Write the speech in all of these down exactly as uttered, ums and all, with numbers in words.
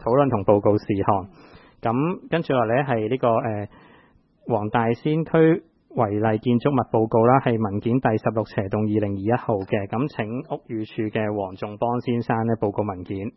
討論同報告事項。咁跟住落嚟係呢個誒、呃、黃大仙區違例建築物報告啦，係文件第十六斜棟二零二一號嘅。咁請屋宇署嘅黃仲邦先生咧報告文件。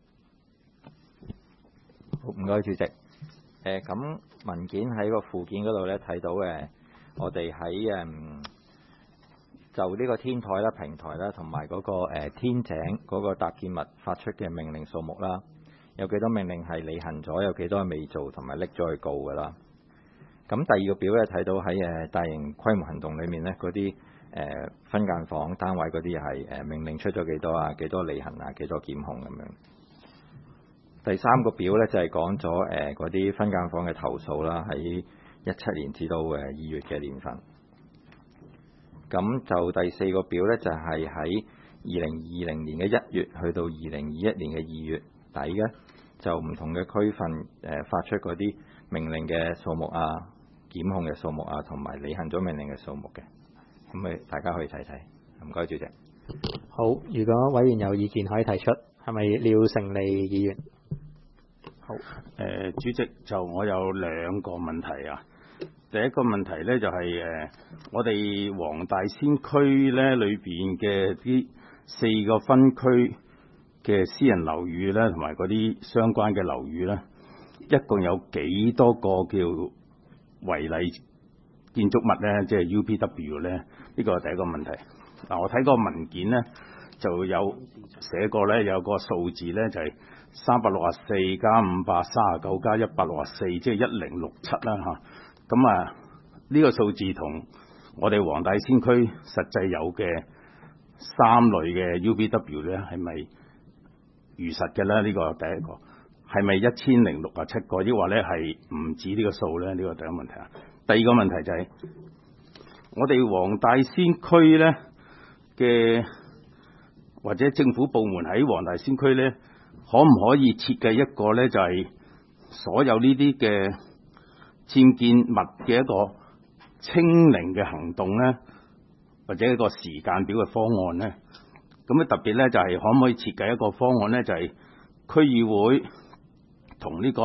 好，唔該主席。誒、呃、咁文件喺個附件嗰度咧睇到誒，我哋喺誒就呢個天台啦、平台啦，同埋嗰個、呃、天井嗰個搭建物發出嘅命令數目啦，有幾多命令係履行咗，有幾多係未做，同埋拎咗去告㗎啦。咁第二個表咧睇到喺誒大型規模行動裏面咧，嗰啲誒分間房單位嗰啲係誒命令出咗幾多啊，幾多履行啊，幾多檢控咁樣。第三個表咧就係講咗誒嗰啲分間房嘅投訴啦，喺一七年至到誒二月嘅年份。咁就第四個表咧就係喺二零二零年嘅一月去到二零二一年嘅二月底嘅，就唔同嘅區份誒發出嗰啲命令嘅數目啊、檢控嘅數目啊，同埋履行咗命令嘅數目嘅。咁咪大家可以睇睇。唔該主席。 好，如果委員有意見可以提出，係咪廖成利議員？ 好，誒、呃、主席，就我有兩個問題啊。第一個問題咧就係、是、誒、呃、我哋黃大仙區咧裏邊嘅啲四個分區嘅私人樓宇咧，同埋嗰啲相關嘅樓宇咧，一共有幾多個叫違例建築物咧？即係 U P W 咧？呢個係第一個問題。嗱、啊，我睇個文件咧就有寫過咧，有個數字咧就係三百六十四加五百三十九加一百六十四，即係一零六七啦嚇。咁啊，呢、這個數字同我哋黃大仙區實際有嘅三類嘅 U P W 咧，係咪如實嘅咧？呢、這個第一個係咪一千零六十七個？抑或咧係唔止呢個數咧？呢、這個第一個問題啊。第二個問題就係、是、我哋黃大仙區咧嘅或者政府部門喺黃大仙區咧，可唔可以設計一個咧，就係、是、所有呢啲嘅僭建物嘅一個清零嘅行動咧，或者一個時間表嘅方案咧？咁咧特別咧就係、是、可唔可以設計一個方案咧？就係、是、區議會同呢個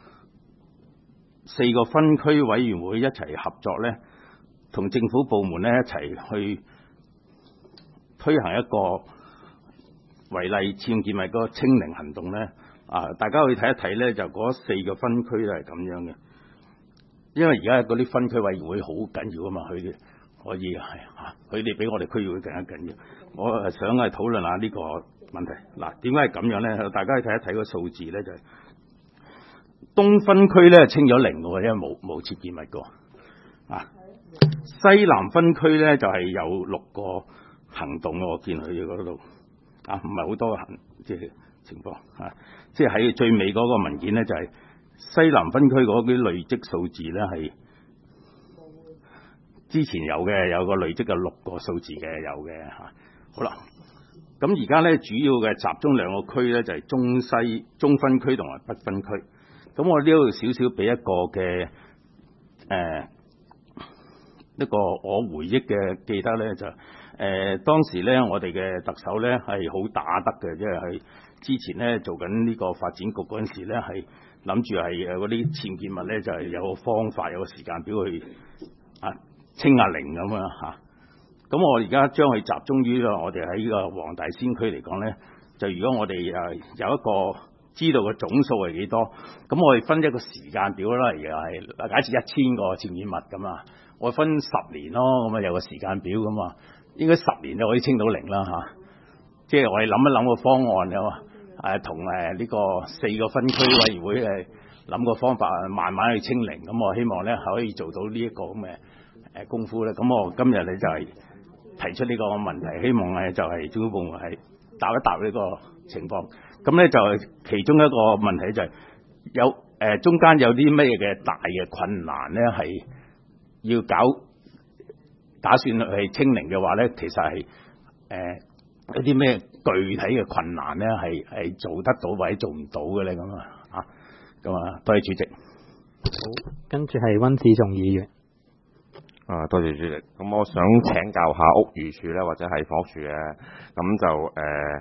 四個分區委員會一齊合作咧，同政府部門咧一齊去推行一個違例僭建物嗰個清零行動咧。啊，大家去睇一睇咧，就嗰四個分區都係咁樣嘅。因為而家嗰啲分區委員會好緊要啊嘛，佢哋可以係嚇，佢哋比我哋區議會更加緊要。我係想係討論下呢個問題。嗱，點解係咁樣咧？大家去睇一睇個數字咧，就係、是、東分區咧清咗零喎，因為冇冇設建物個啊。西南分區咧就係、是、有六個行動，我見佢嗰度啊，唔係好多行即係情況啊。即係喺最尾嗰個文件咧，就係、是。西南分區嗰啲累積數字咧係之前有嘅，有個累積嘅六個數字嘅有嘅嚇。好啦，咁而家咧主要嘅集中兩個區咧就係、是、中西中分區同埋北分區。咁我呢度少少俾一個嘅誒、呃、一個我回憶嘅記得咧就誒、呃、當時咧我哋嘅特首咧係好打得嘅，即係喺之前咧做緊呢個發展局嗰陣時咧係。諗住係誒嗰啲僭建物咧，就係、是、有個方法，有個時間表去啊清下零咁樣嚇。咁、啊、我而家將佢集中於我哋喺呢個黃大仙區嚟講咧，就如果我哋誒、啊、有一個知道嘅總數係幾多，咁我哋分一個時間表啦。而家係假設一千個僭建物咁啊，我分十年咯，咁啊有個時間表咁啊，應該十年就可以清到零啦嚇。即係我哋諗一諗個方案嘅嘛。誒同誒呢個四個分區委員會誒諗個方法，慢慢去清零。咁我希望咧可以做到呢一個咁嘅誒功夫咧。咁我今日咧就係提出呢個問題，希望咧就係政府部門係答一答呢個情況。咁咧就係其中一個問題就係有誒、呃、中間有啲咩嘅大嘅困難咧，係要搞打算係清零嘅話咧，其實係誒。呃一啲咩具體嘅困難咧，係係做得到或者做唔到嘅咧咁啊？啊，咁啊，多謝主席。 好，跟住係溫志仲議員。 啊，多謝主席。咁我想請教下屋宇署咧，或者係房屋署嘅，咁就誒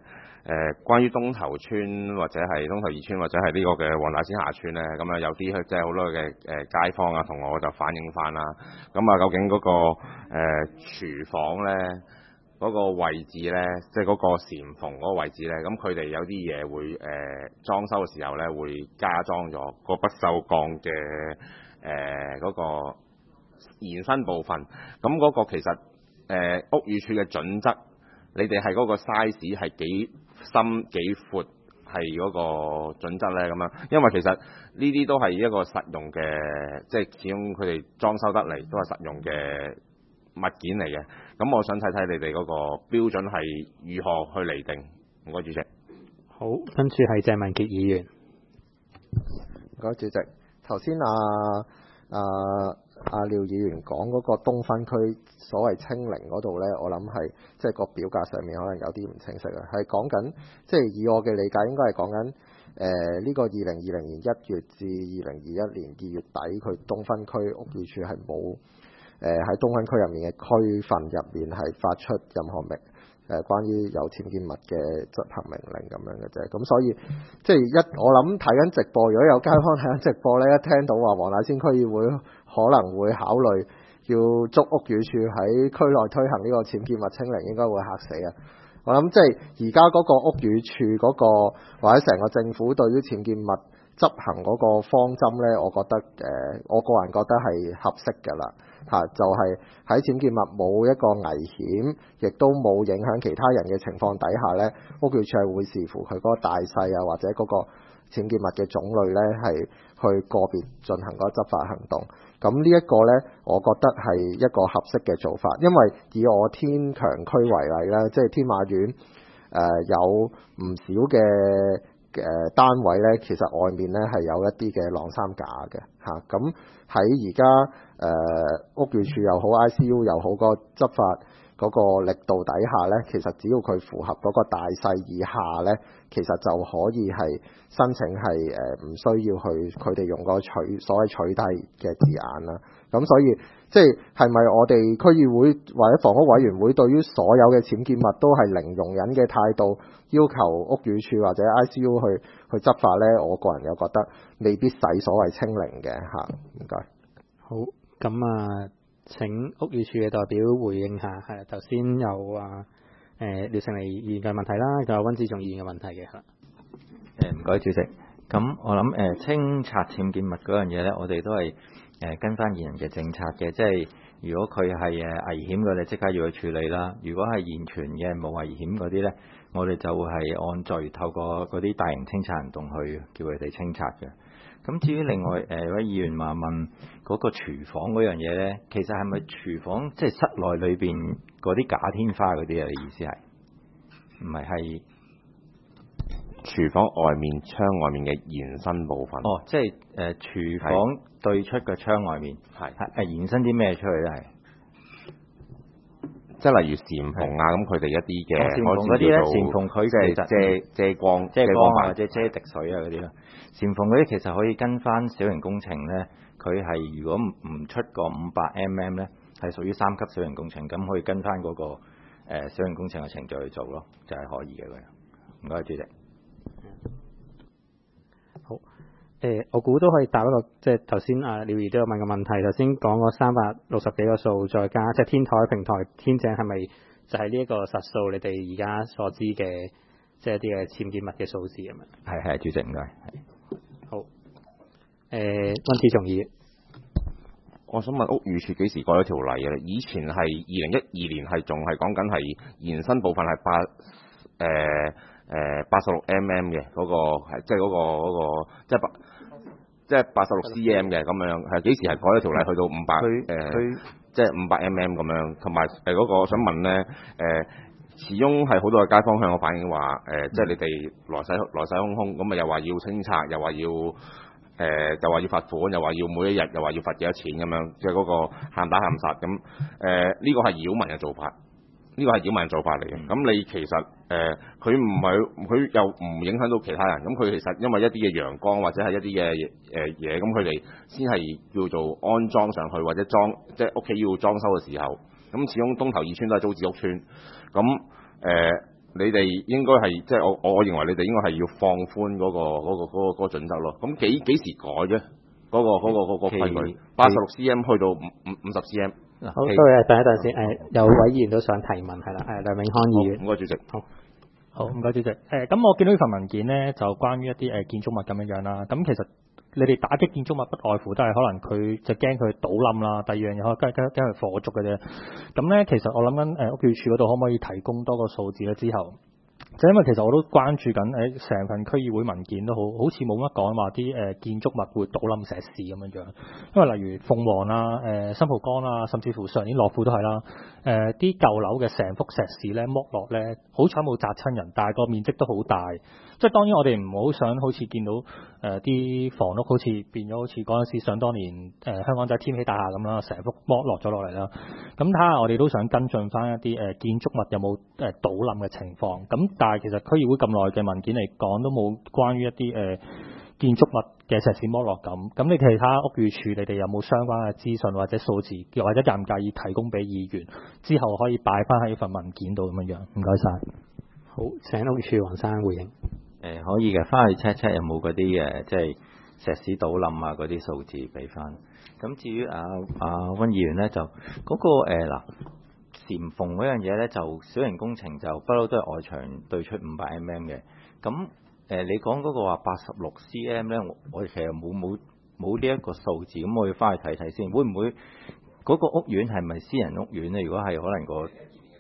誒關於東頭村或者係東頭二村或者係呢個嘅黃大仙下村咧，咁啊有啲即係好多嘅誒街坊啊同我就反映翻啦。咁啊究竟嗰、那個誒、呃、廚房咧嗰、那個位置咧，即係嗰個簷篷嗰個位置咧，咁佢哋有啲嘢會誒、呃、裝修嘅時候咧會加裝咗個不鏽鋼嘅誒嗰個延伸部分。咁嗰個其實誒、呃、屋宇署嘅準則，你哋係嗰個 size 係幾深幾闊係嗰個準則咧咁樣，因為其實呢啲都係一個實用嘅，即係始終佢哋裝修得嚟都係實用嘅物件嚟嘅。咁我想睇睇你哋嗰個標準係如何去釐定。唔該主席。 好，跟住係鄭文傑議員。 唔該主席。頭先啊啊阿廖議員講嗰個東分區所謂清零嗰度呢，我諗係即係個表格上面可能有啲唔清晰啊，係講緊即係以我嘅理解應該係講緊誒呢個二零二零年一月至二零二一年二月底，佢東分區屋宇署係冇誒喺東分區入面嘅區份入面係發出任何命誒關於有僭建物嘅執行命令咁樣嘅啫。咁所以即係一我諗睇緊直播，如果有街坊睇緊直播呢，一聽到話黃大仙區議會可能會考慮要捉屋宇署喺區內推行呢個僭建物清零，應該會嚇死啊！我諗即係而家嗰個屋宇署嗰個或者成個政府對於僭建物執行嗰個方針呢，我覺得誒、呃，我個人覺得係合適㗎啦嚇，就係、是、喺僭建物冇一個危險，亦都冇影響其他人嘅情況底下呢，屋宇署係會視乎佢嗰個大細啊，或者嗰個僭建物嘅種類呢，係去個別進行嗰個執法行動。咁呢一個呢，我覺得係一個合適嘅做法，因為以我天強區為例啦，即係天馬苑誒、呃、有唔少嘅誒、呃、單位呢，其實外面呢係有一啲嘅晾衫架嘅嚇。咁喺而家誒屋宇署又好 I C U 又好，嗰個執法嗰個力度底下呢，其實只要佢符合嗰個大細以下呢，其實就可以係申請係誒唔需要去佢哋用個取所謂取締嘅字眼啦。咁所以即係係咪我哋區議會或者房屋委員會對於所有嘅僭建物都係零容忍嘅態度，要求屋宇署或者 I C U 去去執法呢？我個人又覺得未必使所謂清零嘅嚇。唔該。 好，咁啊。請屋宇署嘅代表回應下，係頭先有啊誒廖勝利議員嘅問題啦，仲有溫志仲議員嘅問題嘅嚇。 誒唔該主席，咁我諗誒、呃、清拆僭建物嗰樣嘢咧，我哋都係誒、呃、跟翻現行嘅政策嘅，即係如果佢係誒危險嘅，你即刻要去處理啦；如果係現存嘅冇危險嗰啲咧，我哋就會係按序透過嗰啲大型清拆行動去叫佢哋清拆嘅。咁至於另外誒、呃、位議員話問嗰個廚房嗰樣嘢咧，其實係咪廚房即係室內裏邊嗰啲假天花嗰啲啊？你意思係唔係係廚房外面窗外面嘅延伸部分？ 哦，即係誒、呃、廚房對出嘅窗外面係係係延伸啲咩出去咧？係即係例如簷篷啊，咁佢哋一啲嘅簷篷嗰啲咧，簷篷佢其實遮遮光遮光啊，或者遮滴水啊嗰啲啦。簷篷嗰啲其實可以跟翻小型工程咧，佢係如果唔出個五百 mm 咧，係屬於三級小型工程，咁可以跟翻嗰、那個、呃、小型工程嘅程序去做咯，就係、是、可以嘅。唔該，主席。 好，誒、呃，我估都可以答一個，即係頭先啊廖儀都有問個問題，頭先講個三百六十幾個數，再加即係天台、平台、天井係咪就係呢一個實數？你哋而家所知嘅即係一啲嘅僭建物嘅數字咁樣？ 係係，主席唔該。 好，誒、呃，溫志松議員， 我想問屋宇署幾時改咗條例啊？以前係二零一二年係仲係講緊係延伸部分係八誒誒八十六 mm 嘅嗰個係即係嗰個嗰個即係八即係八十六 cm 嘅咁樣，係幾時係改咗條例去到五百誒即係五百 mm 咁樣？同埋誒嗰個我想問咧誒。呃始終係好多嘅街坊向我反映話，誒、呃，即係你哋來勢來勢洶洶，咁啊又話要清拆，又話要誒、呃，又話要罰款，又話要每一日，又話要罰幾多錢咁樣，即係嗰個限打限殺咁。誒，呢、呃這個係擾民嘅做法，呢、這個係擾民嘅做法嚟嘅。咁你其實誒，佢唔係佢又唔影響到其他人，咁佢其實因為一啲嘅陽光或者係一啲嘅誒嘢，咁佢哋先係叫做安裝上去或者裝，即係屋企要裝修嘅時候。咁始終東頭二村都係租置屋村，咁誒你哋應該係即係我我認為你哋應該係要放寬嗰、嗰個嗰、嗰個嗰、嗰個嗰、嗰個準則咯。咁幾幾時改啫？嗰、嗰個嗰、嗰個嗰、嗰個規矩八十六 cm 去到五五五十 cm。 好，各位等一等先。誒，有位議員都想提問，係啦，誒梁永康議員。 唔該，主席。 好。好，唔該主席。誒、呃，咁我見到呢份文件咧，就關於一啲誒、呃、建築物咁樣樣啦。咁其實你哋打擊建築物不外乎都係可能佢就驚佢倒冧啦，第二樣嘢可能驚驚驚佢火燭嘅啫。咁咧，其實我諗緊誒屋宇署嗰度可唔可以提供多個數字咧？之後。就因為其實我都關注緊誒成份區議會文件都好好似冇乜講話啲誒建築物會倒冧石屎咁樣樣，因為例如鳳凰啦、誒、呃、新蒲崗啦，甚至乎上年樂富都係啦，誒啲舊樓嘅成幅石屎咧剝落咧，好彩冇砸親人，但係個面積都好大。即係當然我哋唔好想好似見到誒啲、呃、房屋好似變咗好似嗰陣時想當年誒、呃、香港仔天喜大廈咁啦，成幅剝落咗落嚟啦。咁睇下我哋都想跟進翻一啲誒、呃、建築物有冇誒、呃、倒冧嘅情況。咁但係其實區議會咁耐嘅文件嚟講都冇關於一啲誒、呃、建築物嘅石屎剝落咁。咁你其他屋宇署你哋有冇相關嘅資訊或者數字，又或者介唔介意提供俾議員，之後可以擺翻喺份文件度咁樣樣？唔該晒。 好，請屋宇署黃生回應。 誒、呃、可以嘅，翻去 check check 有冇嗰啲嘅，即係石屎倒冧啊嗰啲數字俾翻。咁至於啊啊温議員咧，就嗰、那個誒嗱簷篷嗰樣嘢咧，就小型工程就不嬲都係外牆對出五百 mm 嘅。咁誒、呃、你講嗰個話八十六 cm 咧，我我其實冇冇冇呢一個數字，咁我要翻去睇睇先，會唔會嗰個屋苑係咪私人屋苑咧？如果係，可能個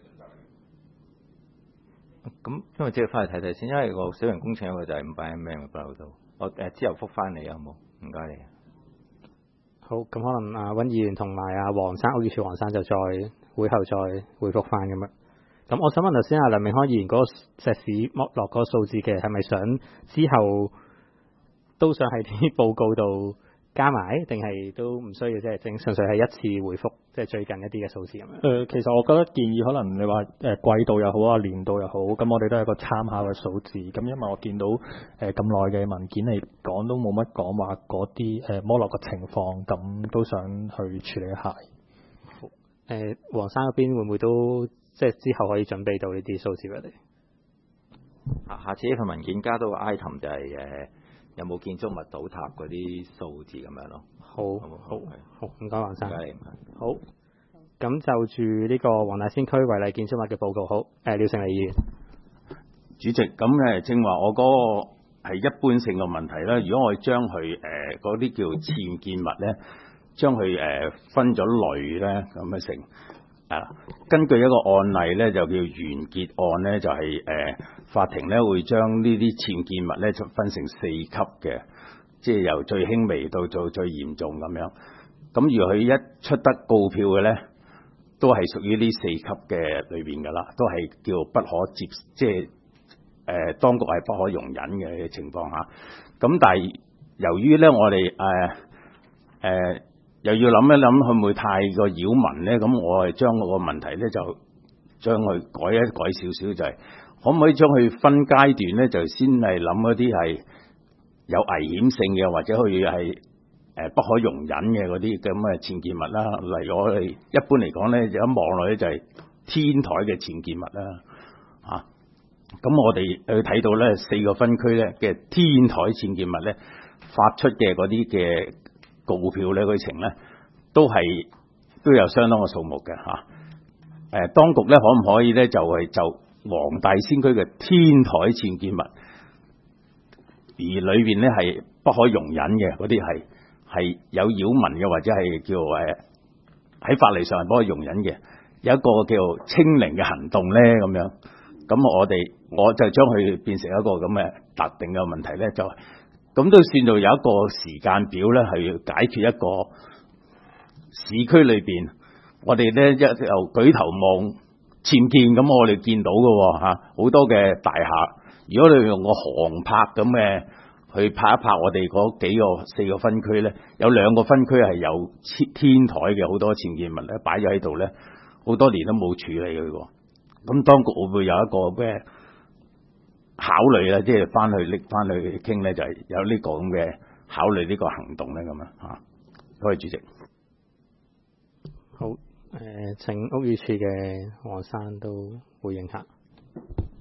咁，因為即係翻去睇睇先，因為個小型工程一個就係五百 mm 嘅不嬲都，我誒之後覆翻你好冇？唔該你。 好，咁可能阿温議員同埋阿黃生屋宇署黃生就再會後再回覆翻咁樣。咁我想問頭先阿梁永康議員嗰個石屎剝落嗰個數字嘅係咪想之後都想喺啲報告度加埋，定係都唔需要，即係正純粹係一次回覆，即係最近一啲嘅數字咁樣？誒、 呃，其實我覺得建議可能你話誒、呃、季度又好啊，年度又好，咁我哋都係一個參考嘅數字。咁因為我見到誒咁耐嘅文件嚟講，都冇乜講話嗰啲誒剝落嘅情況，咁都想去處理一下。 誒、呃，黃生嗰邊會唔會都即係之後可以準備到呢啲數字俾你？ 下下次呢份文件加到個 item 就係、是、誒。呃有冇建築物倒塌嗰啲數字咁樣咯？ 好，好，好，唔該，黃生。 唔該你。 好，咁就住呢個黃大仙區違例建築物嘅報告，好，誒、呃，廖成利議員。 主席，咁誒正話我嗰個係一般性嘅問題啦。如果我將佢誒嗰啲叫僭建物咧，將佢誒、呃、分咗類咧，咁樣成。啊，根據一個案例咧，就叫完結案咧，就係、是、誒、呃、法庭咧會將呢啲僭建物咧就分成四級嘅，即係由最輕微到做最嚴重咁樣。咁如果佢一出得告票嘅咧，都係屬於呢四級嘅裏邊噶啦，都係叫不可接，即係誒、呃、當局係不可容忍嘅情況下。咁但係由於咧我哋誒誒。呃呃又要諗一諗，會唔會太過擾民咧？咁我係將個問題咧就將佢改一改少少，就係、是、可唔可以將佢分階段咧？就先係諗一啲係有危險性嘅，或者可以係誒不可容忍嘅嗰啲咁嘅僭建物啦。例如我哋一般嚟講咧，就一望落咧就係天台嘅僭建物啦。啊，咁我哋去睇到咧四個分區咧嘅天台僭建物咧發出嘅嗰啲嘅告票咧，嗰程咧都係都有相當嘅數目嘅嚇。誒、啊，當局咧可唔可以咧就係、是、就黃大仙區嘅天台僭建物，而裏邊咧係不可容忍嘅嗰啲係係有擾民嘅，或者係叫誒喺法例上係不可容忍嘅，有一個叫清零嘅行動咧咁樣。咁我哋我就將佢變成一個咁嘅特定嘅問題咧，就咁都算做有一個時間表咧，係要解決一個市區裏邊，我哋咧一由舉頭望僭建，咁我哋見到嘅嚇好多嘅大廈。如果你用個航拍咁嘅去拍一拍我哋嗰幾個四個分區咧，有兩個分區係有天台嘅好多僭建物咧擺咗喺度咧，好多年都冇處理佢喎。咁當局會唔會有一個咩考慮咧？即係翻去拎翻去傾咧，就係、是、有呢個咁嘅考慮呢個行動咧咁啊嚇。多謝主席。 好，誒、呃、請屋宇署嘅黃生都回應下。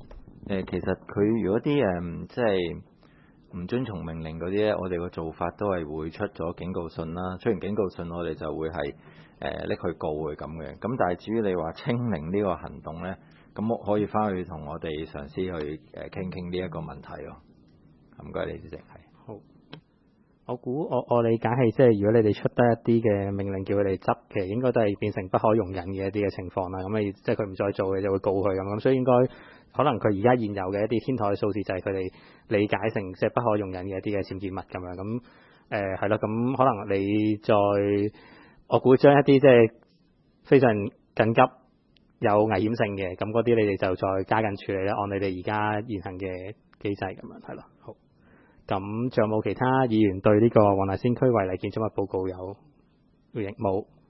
誒，其實佢如果啲誒即係唔遵從命令嗰啲咧，我哋個做法都係會出咗警告信啦。出完警告信，我哋就會係誒拎佢告佢咁嘅。咁但係至於你話清零呢個行動咧，咁我可以翻去同我哋上司去誒傾傾呢一個問題咯。唔該，李主席係。 好，我估我我理解係即係如果你哋出得一啲嘅命令叫佢哋執，其實應該都係變成不可容忍嘅一啲嘅情況啦。咁你即係佢唔再做嘅就會告佢咁，咁所以應該可能佢而家現有嘅一啲天台嘅數字就係佢哋理解成即係不可容忍嘅一啲嘅僭建物咁樣。咁誒係咯，咁可能你再我估將一啲即係非常緊急有危險性嘅，咁嗰啲你哋就再加緊處理啦，按你哋而家現行嘅機制咁樣係咯。好。咁仲有冇其他議員對呢個黃大仙區違例建築物報告有回應？冇。